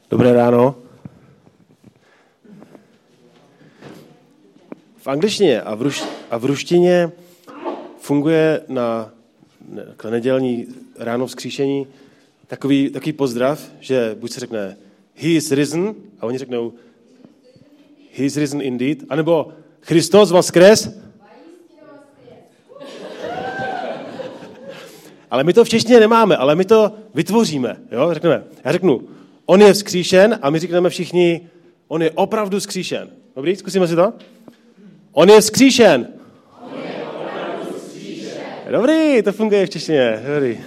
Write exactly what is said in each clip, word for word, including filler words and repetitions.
Dobré ráno. V angličtině a v, ruš, a v ruštině funguje na, na nedělní ráno vzkříšení takový, takový pozdrav, že buď se řekne he is risen a oni řeknou he is risen indeed, anebo Christos voskres. Ale my to v češtině nemáme, ale my to vytvoříme. Jo? Řekneme, já řeknu, on je vzkříšen a my řekneme všichni, on je opravdu vzkříšen. Dobrý, zkusíme si to? On je vzkříšen. On je opravdu vzkříšen. Dobrý, to funguje v češtině. Dobrý.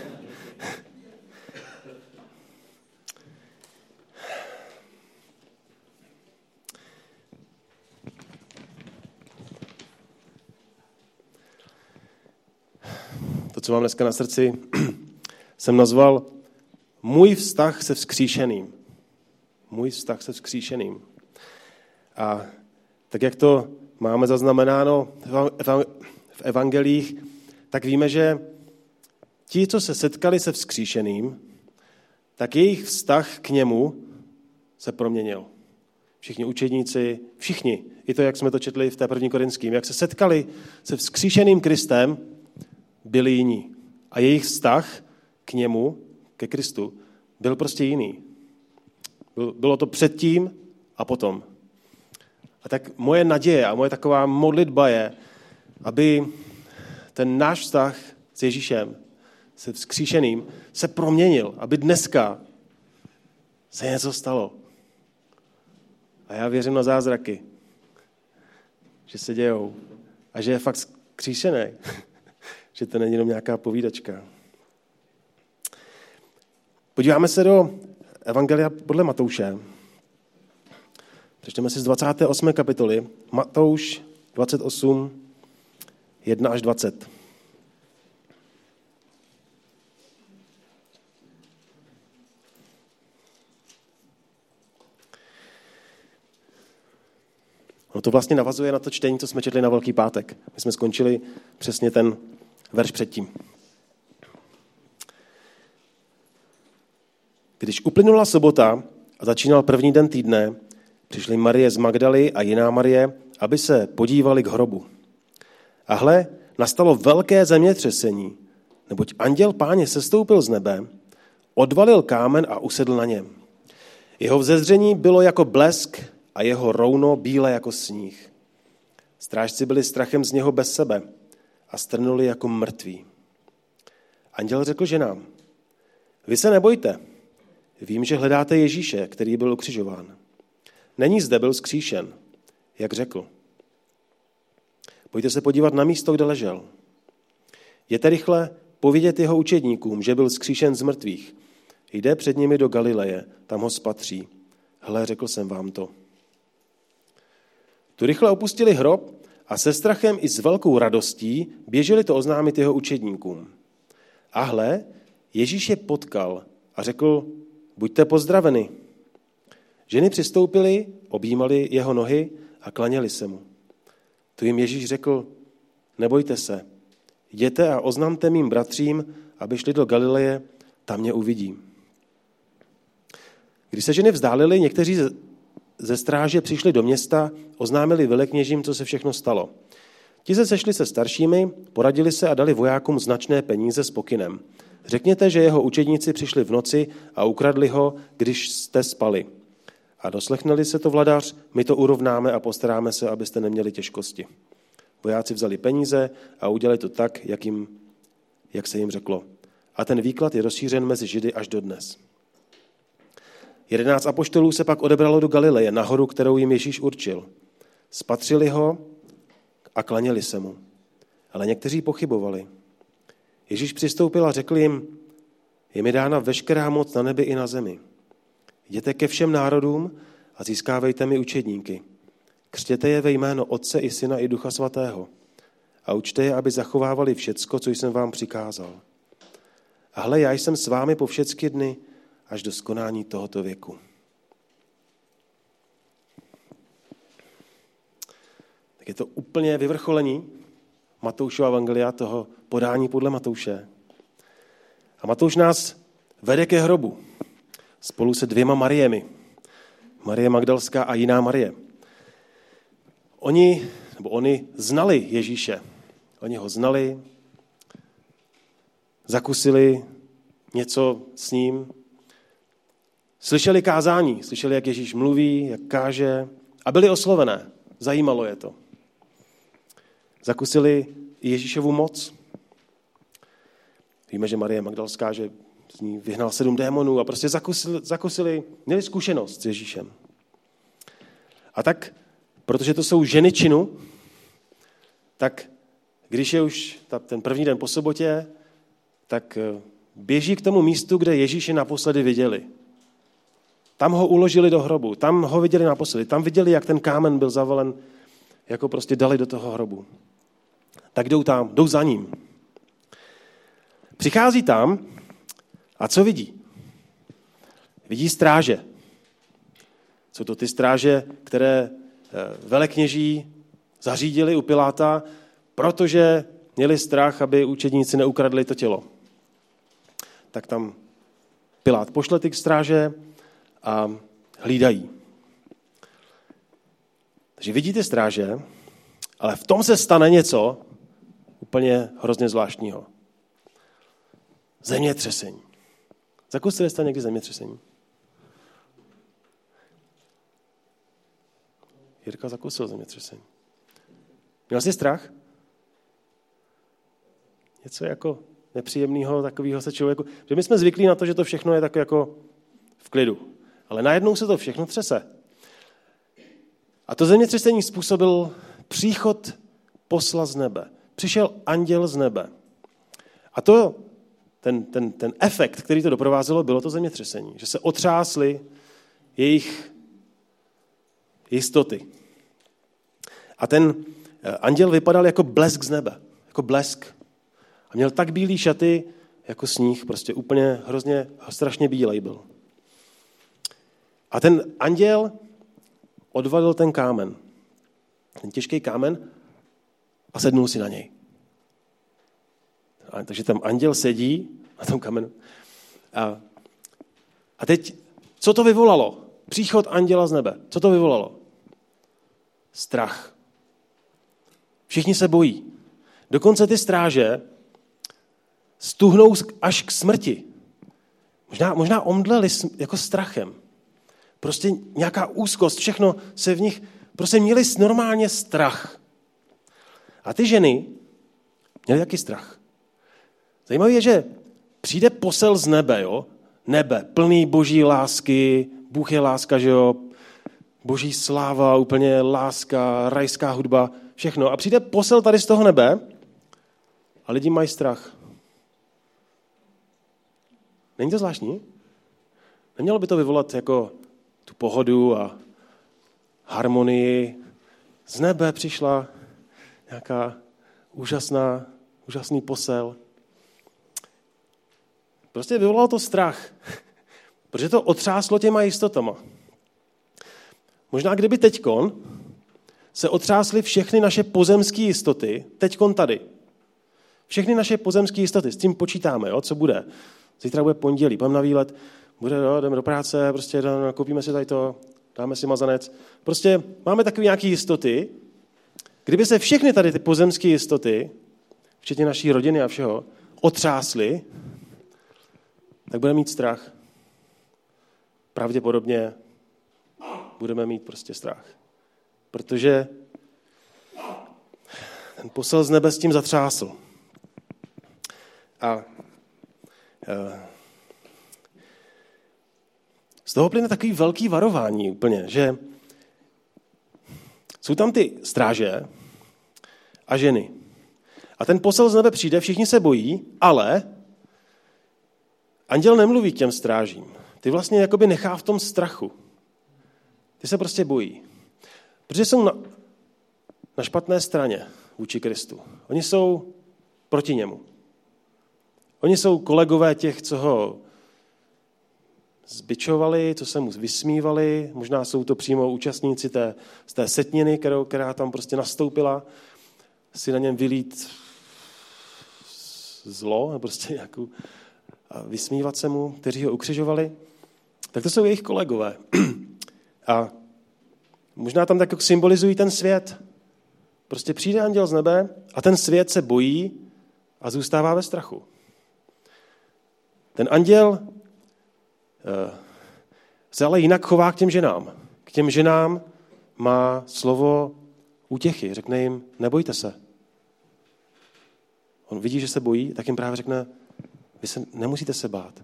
To, co mám dneska na srdci, jsem nazval můj vztah se vzkříšeným. Můj vztah se vzkříšeným. A tak, jak to máme zaznamenáno v evangelích, tak víme, že ti, co se setkali se vzkříšeným, tak jejich vztah k němu se proměnil. Všichni učedníci, všichni, i to, jak jsme to četli v té první Korinským, jak se setkali se vzkříšeným Kristem, byli jiní. A jejich vztah k němu, ke Kristu, byl prostě jiný. Bylo to předtím a potom. A tak moje naděje a moje taková modlitba je, aby ten náš vztah s Ježíšem, se vzkříšeným, se proměnil. Aby dneska se něco stalo. A já věřím na zázraky, že se dějou. A že je fakt vzkříšený. Že to není jenom nějaká povídačka. Podíváme se do Evangelia podle Matouše. Přečteme si z dvacáté osmé kapitoly. Matouš dvacet osm, jedna až dvacet. No to vlastně navazuje na to čtení, co jsme četli na Velký pátek. My jsme skončili přesně ten verš předtím. Když uplynula sobota a začínal první den týdne, přišly Marie z Magdaly a jiná Marie, aby se podívali k hrobu. A hle, nastalo velké zemětřesení, neboť anděl Páně sestoupil z nebe, odvalil kámen a usedl na něm. Jeho vzezření bylo jako blesk a jeho rouno bílé jako sníh. Strážci byli strachem z něho bez sebe a strnuli jako mrtví. Anděl řekl ženám, vy se nebojte, vím, že hledáte Ježíše, který byl ukřižován. Není zde, byl vzkříšen, jak řekl. Pojďte se podívat na místo, kde ležel. Jděte rychle povědět jeho učedníkům, že byl vzkříšen z mrtvých. Jde před nimi do Galileje, tam ho spatří. Hle, řekl jsem vám to. Tu rychle opustili hrob a se strachem i s velkou radostí běželi to oznámit jeho učedníkům. A hle, Ježíš je potkal a řekl, buďte pozdraveni. Ženy přistoupily, objímali jeho nohy a klaněli se mu. Tu jim Ježíš řekl, nebojte se, jděte a oznamte mým bratřím, aby šli do Galileje, tam mě uvidí. Když se ženy vzdálily, někteří ze stráže přišli do města, oznámili velekněžím, co se všechno stalo. Ti se sešli se staršími, poradili se a dali vojákům značné peníze s pokynem. Řekněte, že jeho učedníci přišli v noci a ukradli ho, když jste spali. A doslechneli se to vladař, my to urovnáme a postaráme se, abyste neměli těžkosti. Vojáci vzali peníze a udělali to tak, jak, jim, jak se jim řeklo. A ten výklad je rozšířen mezi Židy až dodnes. Jedenáct apoštolů se pak odebralo do Galileje, na horu, kterou jim Ježíš určil. Spatřili ho a klaněli se mu. Ale někteří pochybovali. Ježíš přistoupil a řekl jim, je mi dána veškerá moc na nebi i na zemi. Jděte ke všem národům a získávejte mi učedníky. Křtěte je ve jméno Otce i Syna i Ducha Svatého. A učte je, aby zachovávali všecko, co jsem vám přikázal. A hle, já jsem s vámi po všechny dny, až do skonání tohoto věku. Tak je to úplně vyvrcholení Matoušova evangelia, toho podání podle Matouše. A Matouš nás vede ke hrobu spolu se dvěma Mariemi. Marie Magdalská a jiná Marie. Oni, nebo oni znali Ježíše. Oni ho znali, zakusili něco s ním, slyšeli kázání, slyšeli, jak Ježíš mluví, jak káže a byli oslovené. Zajímalo je to. Zakusili Ježíšovu moc. Víme, že Marie Magdalská, že z ní vyhnal sedm démonů a prostě zakusili, zakusili, měli zkušenost s Ježíšem. A tak, protože to jsou ženy činu, tak když je už ta, ten první den po sobotě, tak běží k tomu místu, kde Ježíše naposledy viděli. Tam ho uložili do hrobu, tam ho viděli naposledy, tam viděli, jak ten kámen byl zavalen, jako prostě dali do toho hrobu. Tak jdou tam, jdou za ním. Přichází tam a co vidí? Vidí stráže. Jsou to ty stráže, které velekněží zařídili u Piláta, protože měli strach, aby učedníci neukradli to tělo. Tak tam Pilát pošle ty stráže a hlídají. Takže vidí ty stráže, ale v tom se stane něco úplně hrozně zvláštního. Zemětřesení. Zakusili jste někdy zemětřesení? Jirka zakusil zemětřesení. Měl jsi strach? Něco jako nepříjemného, takového se člověku... Že my jsme zvyklí na to, že to všechno je tak jako v klidu. Ale najednou se to všechno třese. A to zemětřesení způsobil příchod posla z nebe. Přišel anděl z nebe. A to, ten, ten, ten efekt, který to doprovázelo, bylo to zemětřesení. Že se otřásly jejich jistoty. A ten anděl vypadal jako blesk z nebe. Jako blesk. A měl tak bílý šaty, jako sníh. Prostě úplně hrozně, strašně bílej byl. A ten anděl odvalil ten kámen. Ten těžký kámen a sednul si na něj. A, takže tam anděl sedí na tom kamenu. A, a teď, co to vyvolalo? Příchod anděla z nebe. Co to vyvolalo? Strach. Všichni se bojí. Dokonce ty stráže stuhnou až k smrti. Možná, možná omdleli jako strachem. Prostě nějaká úzkost, všechno se v nich, prostě měli normálně strach. A ty ženy měly jaký strach? Zajímavé je, že přijde posel z nebe, jo? Nebe, plný boží lásky, Bůh je láska, že jo? Boží sláva, úplně láska, rajská hudba, všechno. A přijde posel tady z toho nebe a lidi mají strach. Není to zvláštní? Nemělo by to vyvolat jako tu pohodu a harmonii. Z nebe přišla nějaká úžasná, úžasný posel. Prostě vyvolalo to strach, protože to otřáslo těma jistotama. Možná kdyby teďkon se otřásly všechny naše pozemské jistoty, teďkon tady. Všechny naše pozemské jistoty, s tím počítáme, jo, co bude. Zítra bude pondělí, půjdeme na výlet, bude, jo, jdeme do práce, prostě koupíme si tady to, dáme si mazanec. Prostě máme takové nějaké jistoty. Kdyby se všechny tady ty pozemské jistoty, včetně naší rodiny a všeho, otřásly, tak budeme mít strach. Pravděpodobně budeme mít prostě strach. Protože ten posel z nebe s tím zatřásl. A z toho plyne takový velký varování úplně, že jsou tam ty stráže a ženy. A ten posel z nebe přijde, všichni se bojí, ale anděl nemluví k těm strážím. Ty vlastně jakoby nechá v tom strachu. Ty se prostě bojí. Protože jsou na, na špatné straně vůči Kristu. Oni jsou proti němu. Oni jsou kolegové těch, co ho zbičovali, co se mu vysmívali. Možná jsou to přímo účastníci té, z té setniny, kterou, která tam prostě nastoupila. Si na něm vylít zlo, prostě nějakou, a vysmívat se mu, kteří ho ukřižovali. Tak to jsou jejich kolegové. A možná tam tak symbolizují ten svět. Prostě přijde anděl z nebe a ten svět se bojí a zůstává ve strachu. Ten anděl se ale jinak chová k těm ženám. K těm ženám má slovo útěchy. Řekne jim, nebojte se. On vidí, že se bojí, tak jim právě řekne, vy se nemusíte se bát.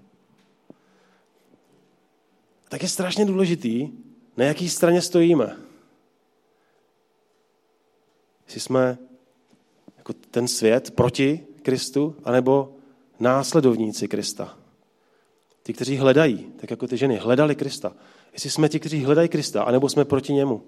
Tak je strašně důležitý, na jaký straně stojíme. Jestli jsme jako ten svět proti Kristu, anebo následovníci Krista. Ti, kteří hledají, tak jako ty ženy, hledali Krista. Jestli jsme ti, kteří hledají Krista, anebo jsme proti němu.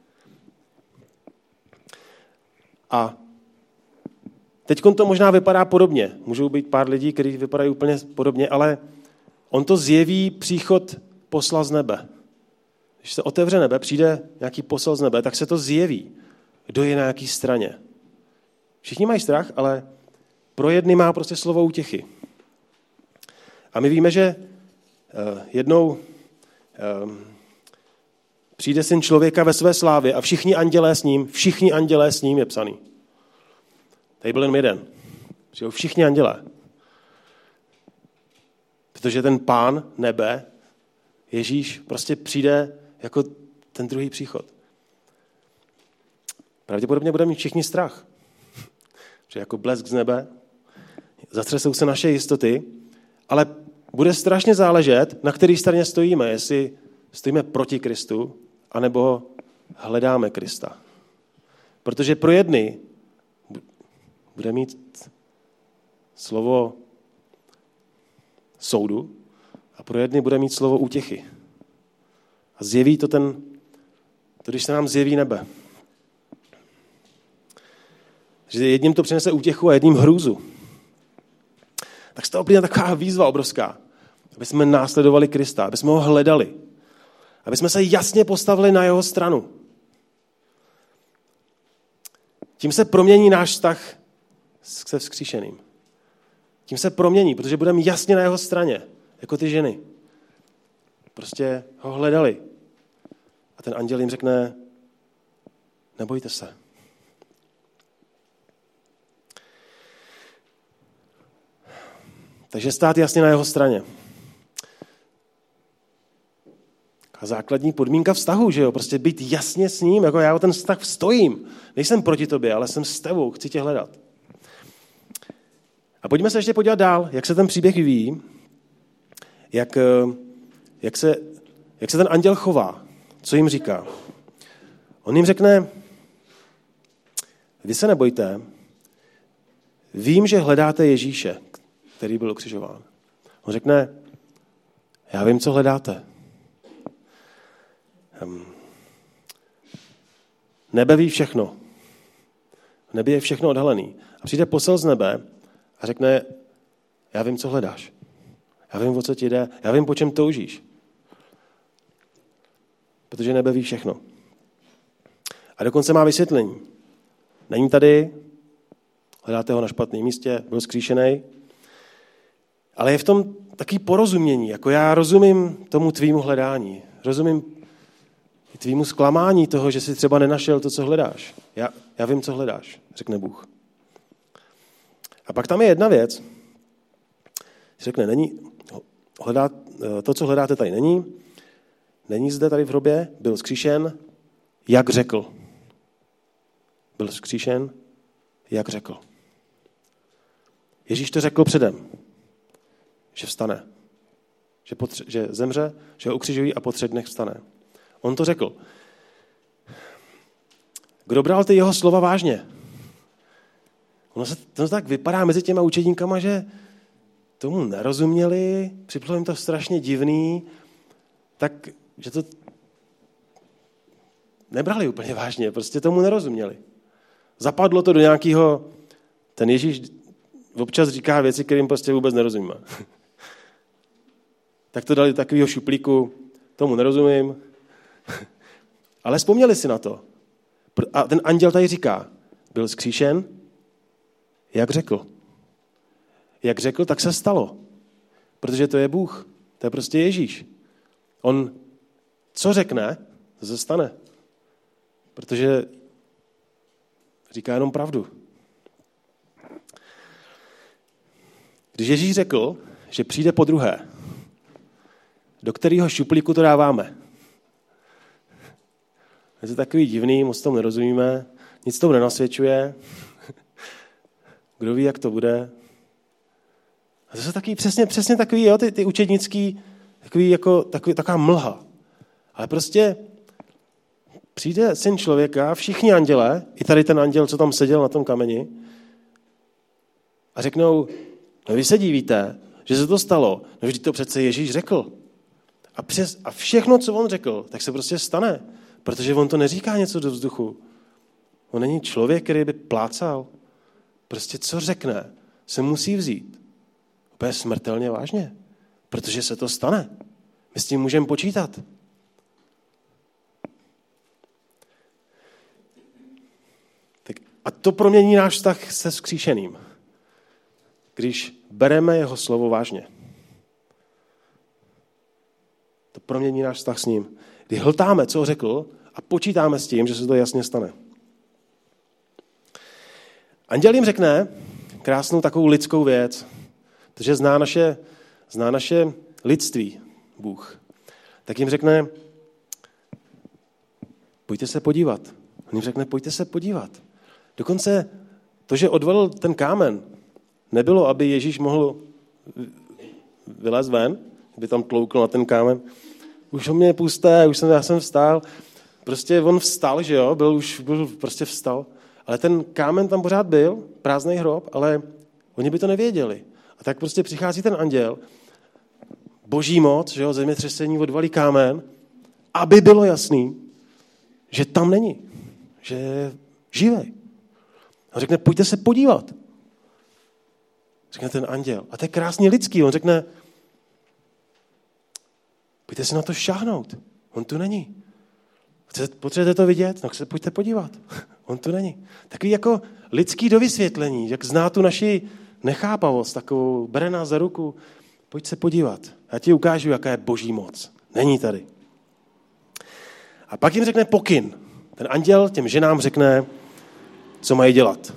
A teď to možná vypadá podobně. Můžou být pár lidí, kteří vypadají úplně podobně, ale on to zjeví příchod posla z nebe. Když se otevře nebe, přijde nějaký posel z nebe, tak se to zjeví, kdo je na jaký straně. Všichni mají strach, ale pro jedny má prostě slovo útěchy. A my víme, že jednou přijde syn člověka ve své slávě a všichni andělé s ním, všichni andělé s ním je psaný. Tady byl jen jeden. Přijdou všichni andělé. Protože ten pán nebe, Ježíš, prostě přijde jako ten druhý příchod. Pravděpodobně budeme mít všichni strach. Že jako blesk z nebe, zatřesou se naše jistoty, ale bude strašně záležet, na které straně stojíme, jestli stojíme proti Kristu, anebo hledáme Krista. Protože pro jedny bude mít slovo soudu a pro jedny bude mít slovo útěchy. A zjeví to ten, to když se nám zjeví nebe. Že jedním to přinese útěchu a jedním hrůzu. Tak z toho plyne taková výzva obrovská, aby jsme následovali Krista, aby jsme ho hledali, aby jsme se jasně postavili na jeho stranu. Tím se promění náš vztah se vzkříšeným. Tím se promění, protože budeme jasně na jeho straně, jako ty ženy. Prostě ho hledali. A ten anděl jim řekne, nebojte se. Takže stát jasně na jeho straně. A základní podmínka vztahu, že jo, prostě být jasně s ním, jako já o ten vztah stojím. Nejsem proti tobě, ale jsem s tebou, chci tě hledat. A pojďme se ještě podívat dál, jak se ten příběh vyvíjí, jak, jak, se, jak se ten anděl chová, co jim říká. On jim řekne, vy se nebojte, vím, že hledáte Ježíše, který byl ukřižován. On řekne, já vím, co hledáte. Nebe ví všechno. V nebi je všechno odhalený. A přijde posel z nebe a řekne, já vím, co hledáš. Já vím, o co ti jde. Já vím, po čem toužíš. Protože nebe ví všechno. A dokonce má vysvětlení. Není tady, hledáte ho na špatném místě, byl zkříšený, ale je v tom taky porozumění. Jako já rozumím tomu tvýmu hledání. Rozumím tvýmu zklamání toho, že jsi třeba nenašel to, co hledáš. Já, já vím, co hledáš, řekne Bůh. A pak tam je jedna věc. Řekne, není, hledá, to, co hledáte, tady není. Není zde tady v hrobě, byl vzkříšen, jak řekl. Byl vzkříšen, jak řekl. Ježíš to řekl předem, že vstane. Že, potře- že zemře, že ho ukřižují a po třech dnech vstane. On to řekl. Kdo bral ty jeho slova vážně? Ono se to tak vypadá mezi těma učedníkama, že tomu nerozuměli, připadlo jim to strašně divný, tak, že to nebrali úplně vážně, prostě tomu nerozuměli. Zapadlo to do nějakého, ten Ježíš občas říká věci, kterým prostě vůbec nerozumíme. Tak to dali do takového šuplíku, tomu nerozumím, ale vzpomněli si na to. A ten anděl tady říká, byl vzkříšen, jak řekl. Jak řekl, tak se stalo. Protože to je Bůh. To je prostě Ježíš. On co řekne, To se stane. Protože říká jenom pravdu. Když Ježíš řekl, že přijde po druhé, do kterého šuplíku to dáváme? Je to takový divný, moc tomu nerozumíme, nic tomu nenasvědčuje. Kdo ví, jak to bude. A to jsou takový, přesně, přesně takový, jo, ty, ty učednický, takový, jako, takový, taková mlha. Ale prostě přijde syn člověka, všichni anděle, i tady ten anděl, co tam seděl na tom kameni, a řeknou, no vy se divíte, že se to stalo, no vždyť to přece Ježíš řekl. A, přes, a všechno, co on řekl, tak se prostě stane, protože on to neříká něco do vzduchu. On není člověk, který by plácal. Prostě co řekne, se musí vzít. Úplně smrtelně vážně, protože se to stane. My s tím můžeme počítat. Tak a to promění náš vztah se vzkříšeným, když bereme jeho slovo vážně. To promění náš vztah s ním. Kdy hltáme, co řekl, a počítáme s tím, že se to jasně stane. Anděl jim řekne krásnou takovou lidskou věc, protože zná naše, zná naše lidství, Bůh. Tak jim řekne, pojďte se podívat. On jim řekne, pojďte se podívat. Dokonce to, že odvalil ten kámen, nebylo, aby Ježíš mohl vylézt ven, aby tam tloukl na ten kámen. Už o mě pusté, už jsem, já jsem vstál. Prostě on vstal, že jo, byl už byl, prostě vstal. Ale ten kámen tam pořád byl, prázdný hrob, ale oni by to nevěděli. A tak prostě přichází ten anděl, boží moc, že jo, zemětřesení odvalí kámen, aby bylo jasný, že tam není, že je živej. On řekne, pojďte se podívat. Řekne ten anděl. A to je krásně lidský. On řekne, pojďte se na to šáhnout. On tu není. Chcete, potřebujete to vidět? No se pojďte podívat. On tu není. Takový jako lidský dovysvětlení, jak zná tu naši nechápavost, takovou, bere nás za ruku, pojď se podívat. Já ti ukážu, jaká je boží moc. Není tady. A pak jim řekne pokyn. Ten anděl těm ženám řekne, co mají dělat.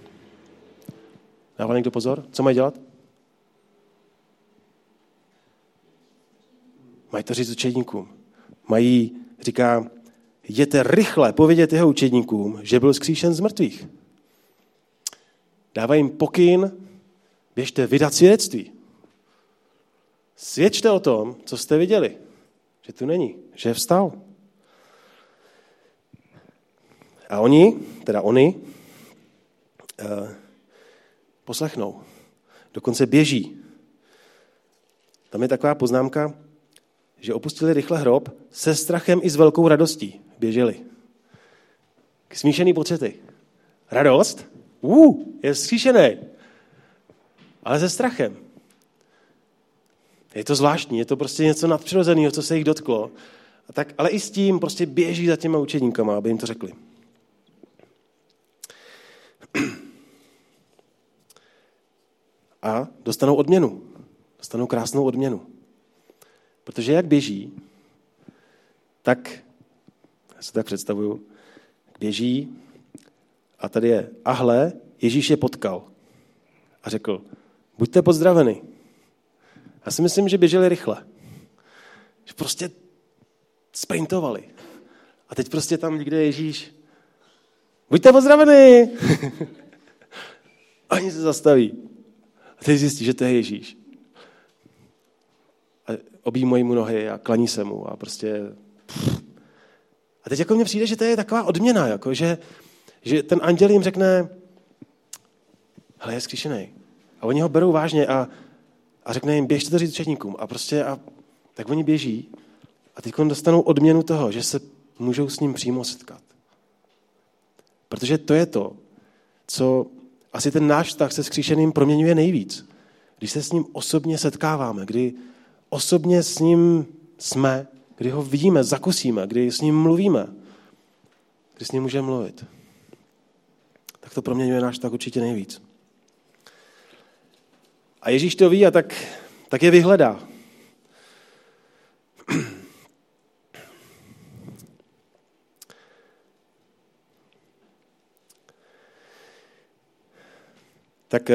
Dává někdo pozor? Co mají dělat? Mají to říct učedníkům. Mají, říká, jděte rychle povědět jeho učedníkům, že byl vzkříšen z mrtvých. Dává jim pokyn, běžte vydat svědectví. Svědčte o tom, co jste viděli. Že tu není, že je vstal. A oni, teda oni, eh, poslechnou. Dokonce běží. Tam je taková poznámka, že opustili rychle hrob se strachem i s velkou radostí. Běželi. Smíšený pocity. Radost? Uh, je vzkříšený. Ale se strachem. Je to zvláštní, je to prostě něco nadpřirozeného, co se jich dotklo. A tak, ale i s tím prostě běží za těma učedníkama, aby jim to řekli. A dostanou odměnu. Dostanou krásnou odměnu. Protože jak běží, tak, já si tak představuju, běží a tady je, a hle, Ježíš je potkal a řekl, buďte pozdraveni. Já si myslím, že běželi rychle. Že prostě sprintovali. A teď prostě tam někde je Ježíš, buďte pozdraveni. A oni se zastaví. A teď zjistí, že to je Ježíš. A objímají mu nohy a klaní se mu a prostě... A teď jako mně přijde, že to je taková odměna, jako, že, že ten anděl jim řekne, hele, je vzkříšenej. A oni ho berou vážně a, a řekne jim, běžte to říct učedníkům. A prostě, a, tak oni běží a teď dostanou odměnu toho, že se můžou s ním přímo setkat. Protože to je to, co asi ten náš vztah se vzkříšeným proměňuje nejvíc. Když se s ním osobně setkáváme, kdy osobně s ním jsme, kdy ho vidíme, zakusíme, kdy s ním mluvíme, kdy s ním můžeme mluvit. Tak to proměňuje náš vztah určitě nejvíc. A Ježíš to ví a tak, tak je vyhledá. Tak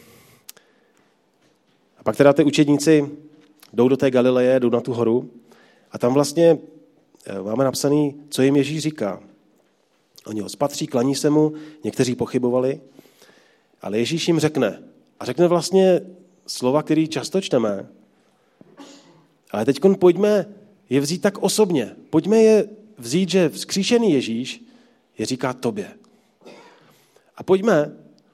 a pak teda ty učedníci jdou do té Galileje, jdou na tu horu a tam vlastně máme napsaný, co jim Ježíš říká. Oni ho spatří, klaní se mu, někteří pochybovali, ale Ježíš jim řekne. A řekne vlastně slova, které často čteme, ale teď pojďme je vzít tak osobně. Pojďme je vzít, že vzkříšený Ježíš je říká tobě. A pojďme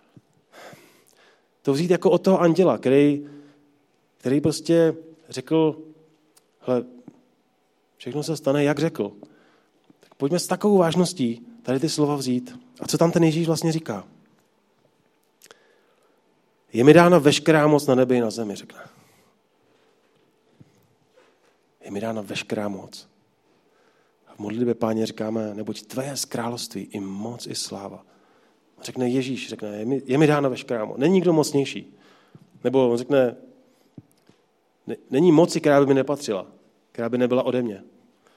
to vzít jako od toho anděla, který, který prostě řekl, hele, všechno se stane, jak řekl. Tak pojďme s takovou vážností tady ty slova vzít. A co tam ten Ježíš vlastně říká? Je mi dána veškerá moc na nebi i na zemi, řekne. Je mi dána veškerá moc. A v modlitbě Páně říkáme, neboť tvé je království i moc, i sláva. A řekne Ježíš, řekne, je mi, je mi dána veškerá moc. Není nikdo mocnější. Nebo on řekne, ne, není moci, která by mi nepatřila, která by nebyla ode mě.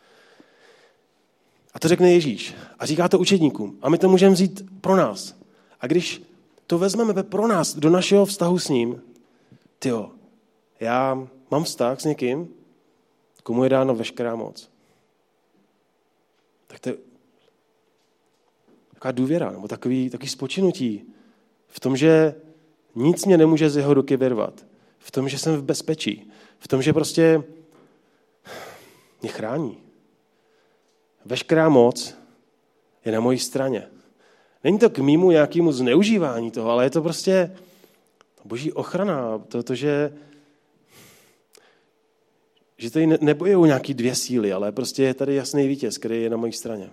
A to řekne Ježíš. A říká to učedníkům. A my to můžeme vzít pro nás. A když to vezmeme pro nás do našeho vztahu s ním, tyjo, já mám vztah s někým, komu je dána veškerá moc. Tak to je taková důvěra, nebo takový, takový spočinutí v tom, že nic mě nemůže z jeho ruky vyrvat. V tom, že jsem v bezpečí. V tom, že prostě mě chrání. Veškerá moc je na mojí straně. Není to k mému nějakému zneužívání toho, ale je to prostě boží ochrana. To, to že, že tady nebojují nějaký dvě síly, ale prostě je tady jasný vítěz, který je na mojí straně.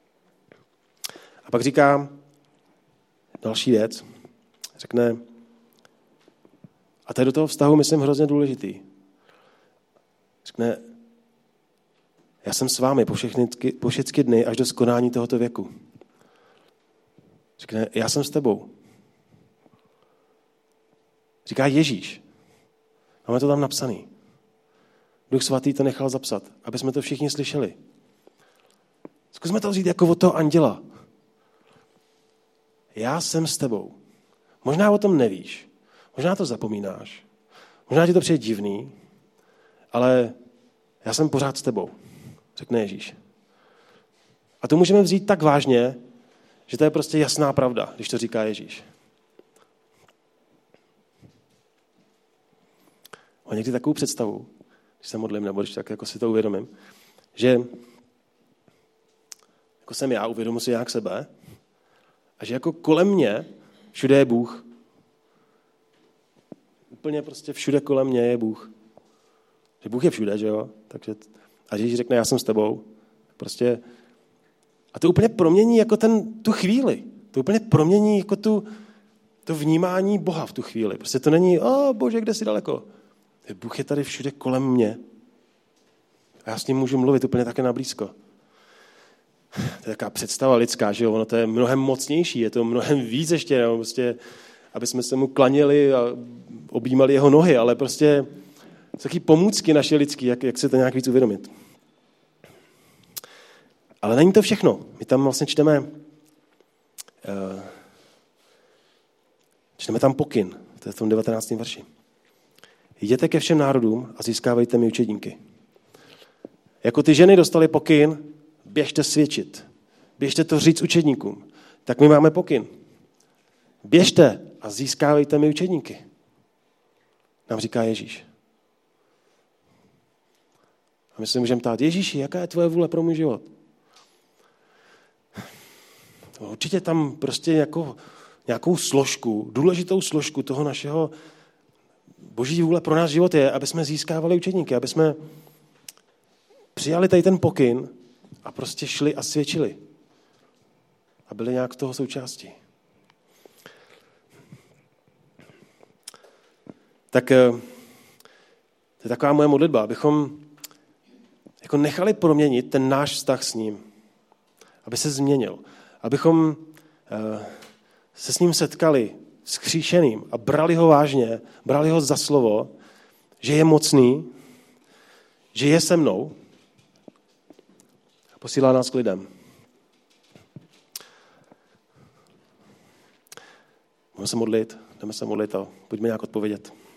A pak říká další věc. Řekne, a to je do toho vztahu, myslím, hrozně důležitý. Řekne, já jsem s vámi po všechny, po všechny dny až do skonání tohoto věku. Řekne, já jsem s tebou. Říká Ježíš. Máme to tam napsaný. Duch svatý to nechal zapsat, aby jsme to všichni slyšeli. Zkusme to vzít jako od toho anděla. Já jsem s tebou. Možná o tom nevíš. Možná to zapomínáš. Možná ti to přijde divný, ale já jsem pořád s tebou, řekne Ježíš. A to můžeme vzít tak vážně, že to je prostě jasná pravda, když to říká Ježíš. Mám někdy takovou představu, když se modlím, nebo když tak jako si to uvědomím, že jako jsem já, uvědomuji si jak sebe, a že jako kolem mě všude je Bůh. Úplně prostě všude kolem mě je Bůh. Že Bůh je všude, že jo? Takže, a Ježíš řekne, já jsem s tebou. Prostě, a to úplně promění jako ten, tu chvíli. To úplně promění jako tu, to vnímání Boha v tu chvíli. Prostě to není, o Bože, kde jsi daleko. Bůh je tady všude kolem mě. A já s ním můžu mluvit úplně také nablízko. To je taková představa lidská, že jo? Ono to je mnohem mocnější, je to mnohem víc ještě, no? Prostě, aby jsme se mu klanili a objímali jeho nohy, ale prostě taky pomůcky naše lidský, jak, jak se to nějak víc uvědomit. Ale není to všechno. My tam vlastně čteme, uh, čteme tam pokyn, to je v tom devatenáctém verši. Jděte ke všem národům a získávejte mi učedníky. Jako ty ženy dostali pokyn, běžte svědčit. Běžte to říct učedníkům. Tak my máme pokyn. Běžte a získávejte mi učedníky. Nám říká Ježíš. A my si můžeme ptát, Ježíši, jaká je tvoje vůle pro můj život? Určitě tam prostě jako nějakou složku, důležitou složku toho našeho boží vůle pro náš život je, aby jsme získávali učedníky, aby jsme přijali tady ten pokyn a prostě šli a svědčili. A byli nějak toho součástí. Tak to je taková moje modlitba, abychom jako nechali proměnit ten náš vztah s ním. Aby se změnil. Abychom se s ním setkali vzkříšeným a brali ho vážně, brali ho za slovo, že je mocný, že je se mnou a posílá nás k lidem. se modlit, jdeme se modlit a pojďme nějak odpovědět.